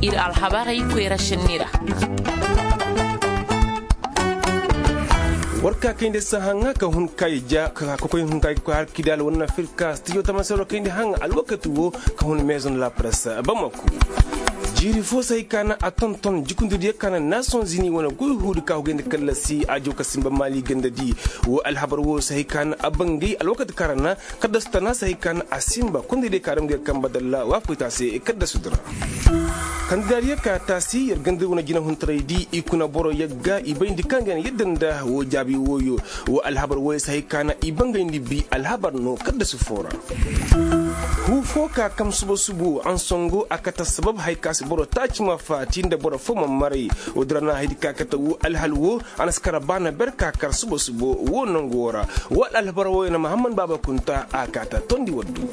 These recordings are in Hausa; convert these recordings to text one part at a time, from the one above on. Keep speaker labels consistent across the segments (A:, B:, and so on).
A: ir alhabarai kwera shinnira
B: warka kinde sahanga ka hun kai ja ka ko hun kai ko har kidal wonna firka studio tamasero kinde hanga al wakati wo ka hun maison la presse bamako jiri fo sai kana a tonton jikundu de kana Nations Unies wona goy hudu ka hugende kallasi ajo kasimba mali ganda di wo alhabar wo sai kana abangi alwakati karana kada stana sai kana asimba kundi de karam de kan badalla wa futa sai kada sudra kan dariya ka tasi yar ganda wona gina hun tradi ikuna boro yagga ibayndi kangen yedanda wo jabi woyo wo alhabar wo sai kana ibanga indi bi alhabar no kada sufora hu foka kam subo an songo akata sabab haikasi boro tachi mafatin da boro foma mari odrana haidi kakata wo alhalwo anaskara bana berka kar subo wo nongora wal alhabar wo na Muhammad Baba Kunta akata tondi waddu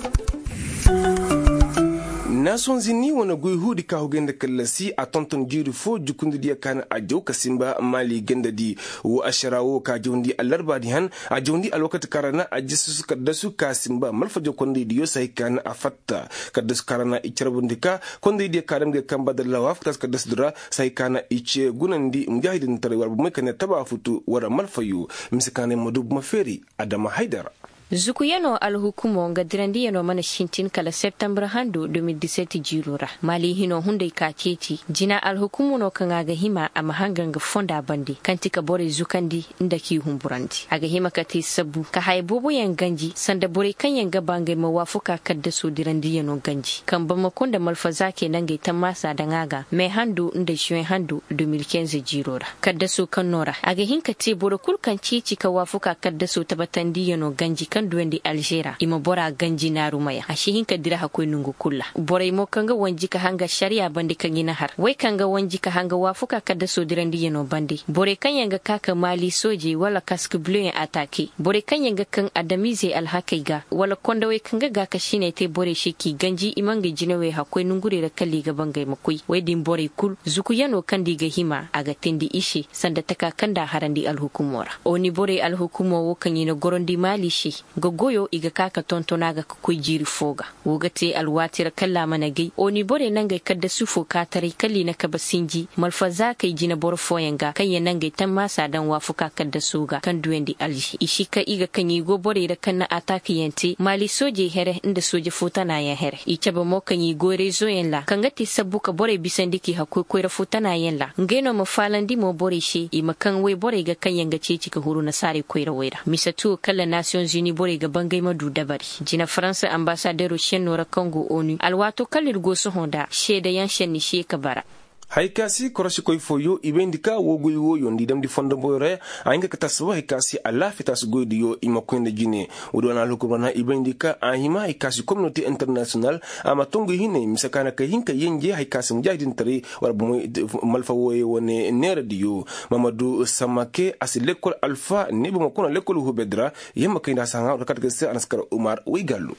B: Nations Unies wona goy hudi ka hugende kallasi a tonton jiru fo jukundi dia kana a jow kasimba mali genda di wo asharawo ka jondi alarba di han a jondi alwakati karana a jisu kaddasu kasimba malfa jokondi di yo sai kana a fatta kaddasu karana icarbundika kondi dia karam ge kamba dalla wa fatas kaddasu dura sai kana ice gunandi mujahidin tare warbu mai kana taba futu wara malfayu misikane modub maferi Adama Haidara
C: Zukuyano alhukumo nga dirandi yano mana shintin kala September handu 2017 jirura. Mali hino hunde ka keti. Jina alhukumo no kanga hima ama hanganga fonda bandi. Kantika bore zukandi ndaki humburandi. Aga hima kati sabu. Ka haibobo yang ganji. Sanda bore kanyanga bange mawafuka kaddasu dirandi yano ganji. Kamba makonda malfazake nange tamasa dangaga. Me handu nda shwe handu 2015 jirura. Kaddasu kanora. Aga hinkati bore kulkan chichi ka wafuka kaddasu tabatandi yano ganji kan duwendi Algera ima bora ganji na rumaya ashi hinka dira hakoi nungu kula bora imo kanga wanji ka hanga sharia bandi kan yina har wai kanga wanji ka hanga wafuka kada so dirandi yano bandi bore kan yanga kaka mali soje wala casque bleu atake bore kan yanga kan adamize alhakaiga wala konda wai kanga ga ka shine te bore shiki ganji imanga jinawe hakoi nungure da kalli ga bangai makoi wai din bore kul zuku yano kan diga hima aga tindi ishi sanda taka kanda harandi alhukumora oni bore alhukumo wo kan yina gorondi mali shi gogoyo iga kaka tontonaga kukui jiri foga wogate alwatira kalla mana gai oni bore nangai kadda sufo katare kalli na kabasinji malfaza kai jina bor foyanga kanya nangai tamma sadan wafuka kadda suga kan duwendi alji ishika iga kanyi go bore da kanna ataki yente mali soje here inda soje futana ya here ichaba mo kanyi go rezo yenla kangati sabuka bore bisandiki hakoi koira futana yenla ngeno mafalandi mo bore shi imakan we bore ga kanyanga ceci ka huru na sare koira wera misatu kala Nations Unies bore ga bangai madu dabari jina France ambassadeur shen nora Congo ONU alwato kalir go so honda sheda yan shen ni she kabara haikasi koroshi koy foyo ibendika wogoy wo yondi dam di fondo boyre ainga kataswa haikasi ala fitas goydi yo imakwende jine udona lukurana ibendika ahima haikasi community international ama tongo hine misakana ka hinka yenje haikasi mujahidin tari warbu malfa woye wone nerdiyo Mamadou Samake asi l'école alpha nebo makona l'école hubedra yema kinda sanga rakatgese anaskar Umar Wigallu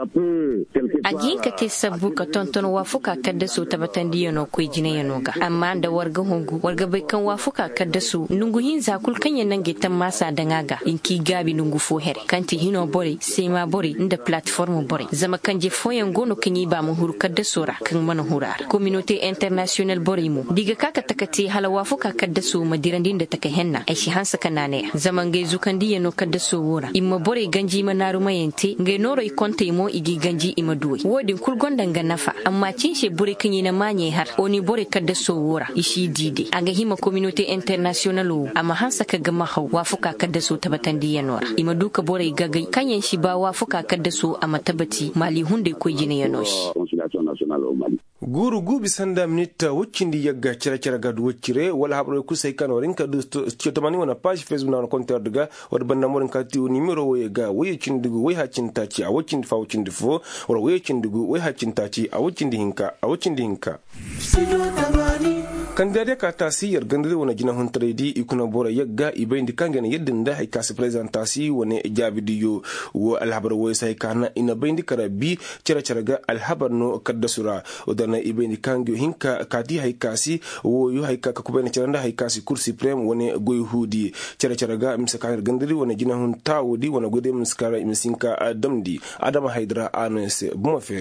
C: ajinka te sabu ka tonton wafuka kadda su tabatandi yano ko jina yanoga amma da warga hongu warga bai kan wafuka kadda su nungu hin zakul kanya nange tan masa dangaga inki gabi nungu fo here kanti hino bore sema bore inda platform bore zama kanje foyen gono kanyi ba mu hur kadda sura kan mana hurar community international bore mu diga kaka takati hala wafuka kadda su madirandin da take henna ai shi hansa kanane zaman gai zukandi yano kadda su wora imma bore ganji manaru mayente ngai noro ikonte mo igi ganji imaduwe wodin kulgondan ga nafa amma cinshe bure kanyi na manye har oni bore kadda so wora ishi dide aga hima community international amma hansa ka ga mahau wafuka kadda so tabatandi yanora imaduka bore gagai kanyen shi ba wafuka kadda so amma tabati mali hunde ko jine yanoshi
B: guru gubi sanda minita wuccindi yagga cara gadu wuccire wala habro ku sai kan warin ka du tamani wana page Facebook na compteur daga wad banda morin ka ti numero woye ga woye cindugu woye hacinta ci a wuccindi fa wuccindi fo wala woye cindugu woye hacinta ci a wuccindi hinka kan dade ka tasiyar gandare wana jina hun trade ikuna bora yagga ibayndi kangen yeddinda hay kas presentation woni jabidiyo wo alhabar woye sai kana ina bayndi kara bi cara ga alhabar no kaddasura odana ibeni kangyo hinka kadi haikasi wo yo haika ka kubene ceranda haikasi cour supreme woni goy hudi cara ga misaka gandiri woni jina hun tawudi wona gode miskara misinka damdi Adama Haidara anese buma fere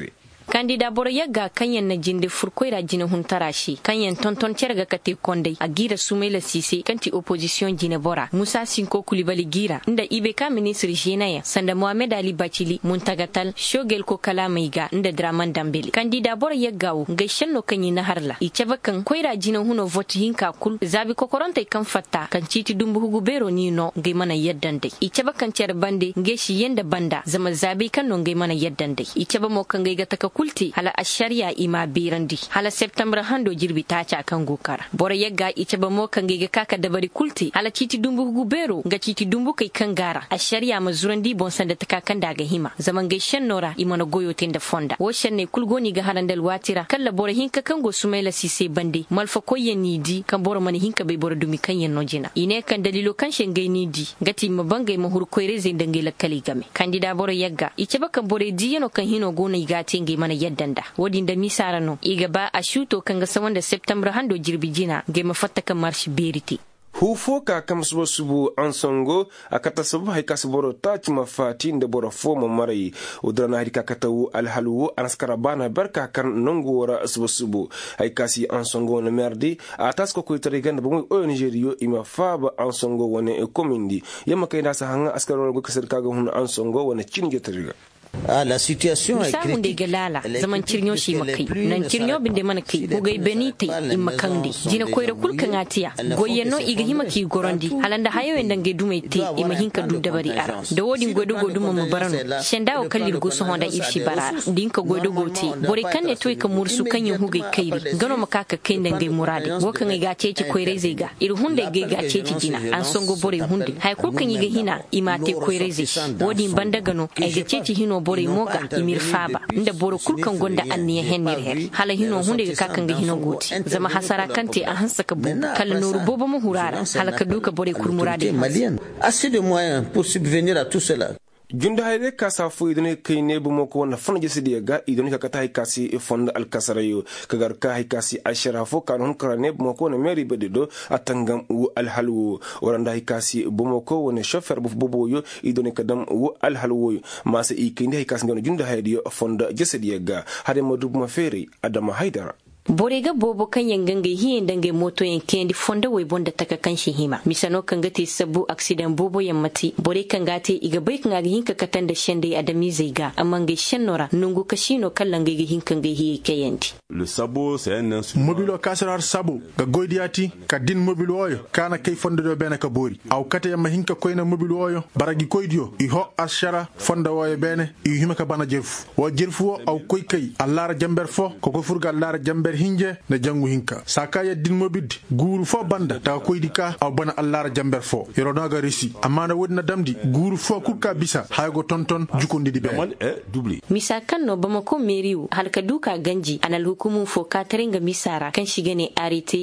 C: kandida boro yagga kanyen na jinde furkoira jine huntarashi kanyen tonton cerga kate konde agira Sumaila Sise kanti opposition jine bora Musa Sinko Kulibali gira nda ibeka ministre jenaya sanda Mohamed Ali Bachili Muntagatal Shogel ko Kalamaiga nda Draman Dambele kandida boro yaggawo gaishen no kanyi na harla ichabakan koira jine huno vote hinka kul zabi kokoronta kan fatta kan citi dumbu hugu bero ni no ngai mana yaddande ichabakan cer bande ngeshi yenda banda zama zabi kan no ngai mana yaddande ichaba mo kan ngai ga taka kulti hala ashariya ima birandi hala September hando jirbi tacha kan gokara boro yagga ichaba mo kan ngai ga kaka dabari kulti hala citi dumbu hugu bero nga citi dumbu kai kan gara ashariya mazurandi bon sanda taka kan daga hima zaman gaishen nora imana goyo tenda fonda wo shenne kulgoni ga harandal watira kala boro hinka kango Sumaila Sise bande malfa koyeni di kan boro mani hinka be boro dumi kan yen nojina ine kan dalilo kan shengay ni di gati mabangai mahur koyre zai dangela kali game kandida boro yagga ice bakan bore di yano kan hino gona igate ngai mana yaddanda wodi da misara no iga ba a shuto kan ga sawanda September hando jirbi jina ngai mafatta kan marshi beriti
B: hufo ka kam subu ansongo akata sabu hay kasboro tach mafati nde boro fo mo marai udrana hadi kakatawu alhalu anaskara bana barka kan nongo wora subu hay kasi ansongo na merdi atas ko ko torigan bo o Nigeria ima faba ansongo wone komindi yamma kayda sa hanga askaro go kasar kaga hun ansongo wone cinje toriga
D: la situation est critique
C: galala zaman cirnyo shi makai nan cirnyo binde mana kai bugai benite in makandi jina koyra kulkan atiya goyeno iga himaki gorondi halanda hayo ndange dumaite ima hinka du dabari ara da wodin godo godo mu barano shenda o kallir go so honda irshi bara dinka godo goti bore kanne toy ka mursu kanyen hugai kairi gano makaka kai ndange murade wokan ga ceci koyre zaiga ir hunde ga ceci jina an songo bore hunde hay kulkan iga hina imate koyre zai wodin banda gano ai ga ceci hino bore moga imir faba inda boro kulkan gonda anniya hennir her hala hino hunde ga kakan ga hino goti zama hasara kante a hansa ka bu kala noru bobo mu hurara hala ka duka bore kurmurade
D: assez de moyens pour subvenir à tout cela
B: junda hayre kasa fu idone kayne bu moko na fana jesidiya ga idone ka kata kasi fonda al kasarayo kagar ka hay kasi ashrafo kanon krane bu moko na meri bededo atangam u al halwo oranda hay kasi bu moko wona chauffeur bu boboyo idone kadam u al halwo masa ikinde hay kasi ngona junda hayde fonda jesidiya ga hade modu ma feri adama haidara
C: borega bobo kan yangange hiyen dange moto en kendi fonda way bonda taka kan shi hima misano kan gati sabu accident bobo yammati bore kan gate iga bai kan ga hinka katanda shende adami zaiga amma ga shennora nungu kashino kallange ga hinkan ga hiye kayanti
E: le sabo c'est un instrument
F: mobilo kasrar sabo ga goydiyati ka din mobilo oyo kana kay fonda do bena ka bori aw kata yamma hinka koyna mobilo oyo baragi koydiyo i ho ashara fonda oyo bene i hima ka bana jerfu wo jerfu aw koy kay allara jamber fo ko furga allara jamber hinje na jangu hinka sakaya din mobid guru fo banda ta koydi ka aw bana allara jamber fo yoro naga resi amma na wodna damdi guru fo kuka bisa haygo tonton jukondi di be
E: doublé
C: misakan no bamako meriu halka duka ganji anal hukumu fo katringa misara kan shigane arité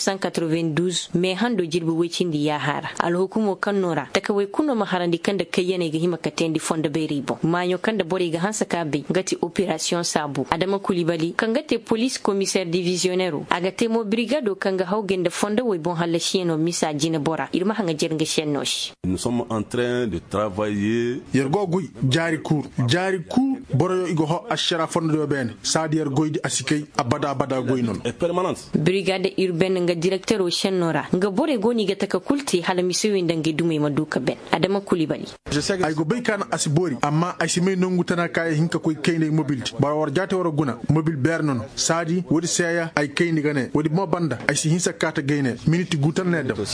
C: 1992 me hando jirbu wecindi ya hara al hukumu kan nora takawai kuno maharandi kanda kayene ga hima katendi fonda beribo manyo kanda bori ga hansa kabe ngati operation sabu adama kulibali kangate police commissaire divisionnaire agate mo brigado kanga hawgende fonda way bon halla chieno misa jine bora irma hanga jerga chennosh
E: nous sommes en train de travailler
F: yergo guy jari kur boro igo ho ashara fonda do ben sadi yer goydi asikay abada goy non
E: et permanente
C: brigade urbaine nga directeur o chennora nga bore goni ga taka kulti hala misiwi ndange dumay maduka ben adama kulibali
F: ay go bay kan asibori amma asimay nongu tana kay hinka koy kayne mobility bara war jate woro guna mobile bernon sadi wodi seya ay kayni gane wodi mo banda ay si hinsa kata gayne minute gutan ne dam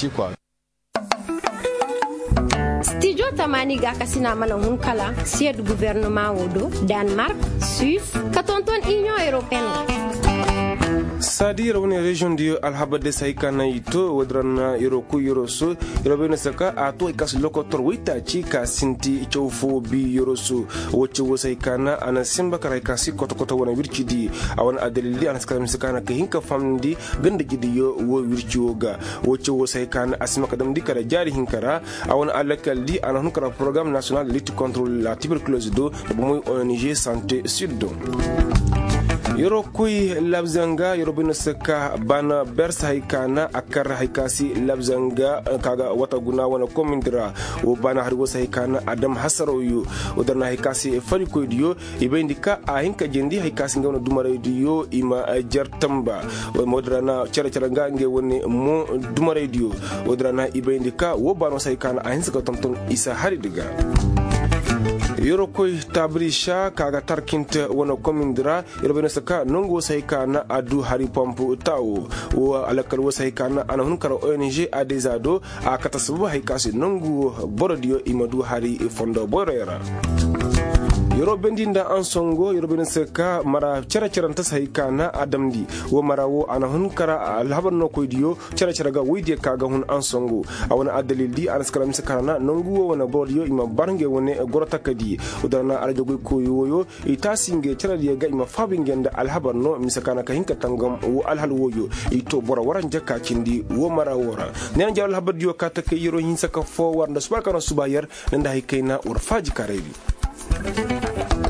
G: studio tamani ga kasina malan hun kala sied gouvernement wodo Denmark Suisse katonton Union Européenne
B: sadi rawne region dio alhabade saykana yito wadrana yoroku yoroso robene saka ato ikas lokotor wita chika sinti chowfo bi yoroso woche wo saykana ana simba kara kasi koto wona wirchidi awan adalili ana skam sakana ke hinka famdi ganda gidiyo wo wirchioga woche wo saykana asima kadam di kara jari hinkara awan alakaldi ana hunkara programme national de lutte contre la tuberculose do bo moy ONG santé sud yoro kuy labzanga yoro bin saka bana bersa haikana akar haikasi labzanga kaga wata guna wana komindira o bana har wasa haikana adam hasaroyu o darna haikasi fari ko diyo ibendika a hinka jendi haikasi ngawna dumare diyo ima jartamba o modrana cara nge woni mo dumare diyo o darna ibendika wo bana wasa haikana a hinsa tonton isa hari diga yoro koy tabrisha kaga tarkinta wono komindira yoro bene saka nongo sayka na adu hari pompu tawo o alakal wo sayka na ana hun kara ONG adezado a katasubu haykasi nongo borodio imadu hari fondo borera yoro bendinda ansongo yoro bene saka mara cara sayka adamdi wo mara wo ana hun kara alhabanno koydiyo cara ga wide kaga hun ansongo awana adalildi anaskara misakara na nongo wona borodio ima barnge woni gorota kadi udana aljo goy koyo itasinge cara ga ima fabingenda alhabanno misakana ka hinka tangam wo alhal woyo ito bora waran jakka kindi wo mara wora nen jawal habadiyo kata ke yoro hin saka fo warnda subakana subayar nanda hikayna urfaji karebi